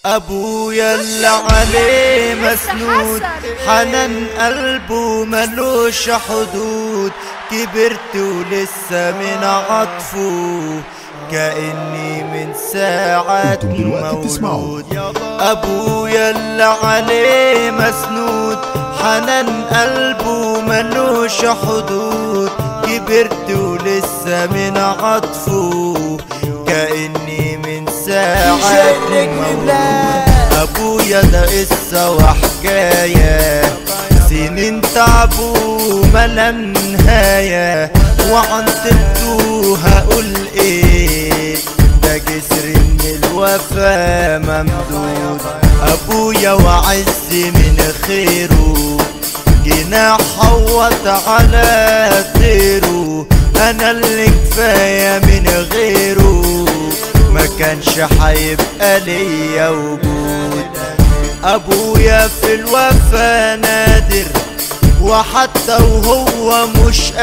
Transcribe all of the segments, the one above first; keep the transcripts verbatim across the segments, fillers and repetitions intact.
ابويا اللي عليه مسنود، حنان قلبه ملوش حدود. كبرت ولسه من عطفه كأني من ساعة مولود. ابويا اللي عليه مسنود، حنان قلبه ملوش حدود. كبرت ولسه من عطفه كأني من ساعة مولود. ابويا ده قصة وحكاية، سنين تعبوا ملا نهاية. وعن طيبته هقول ايه، ده جسر من الوفا ممدود. ابويا وعز من خيره، جناح حوط على طيره. انا اللي كفاية من غيره، ما كانش حيبقى ليا وجود. ابويا في الوفا نادر، وحتى وهو مش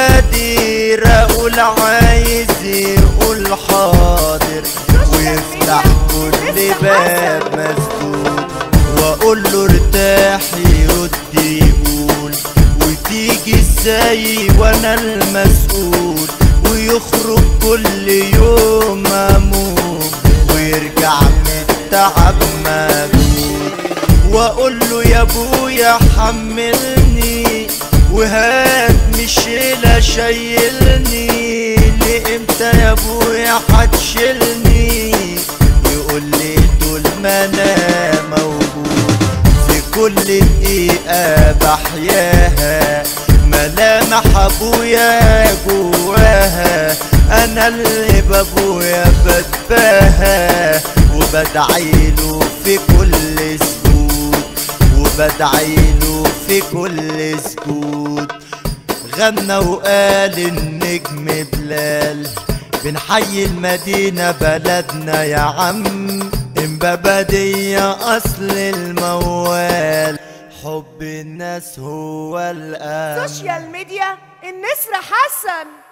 قادر اقول عايز يقول حاضر، ويفتح كل باب مسدود. واقول له ارتاح يرد يقول، وتيجي ازاي وانا المسؤول. ويخرج كل يوم اموت، ويرجع من التعب مبلول. واقول له يا ابويا حملني، وهات مش لا شايلني. لامتى يا ابويا هتشيلني؟ يقول لي طول ما انا موجود. في كل دقيقة بحياها ملامح ابويا جواها. انا اللي بابويا بتباهى، وبدعيله في كل سجود، وبدعيله في كل سجود. غنى وقال النجم بلال، بنحيي المدينة بلدنا يا عم. امبابة اصل الموال، حب الناس هو الأهم. سوشيال ميديا النسر حسن.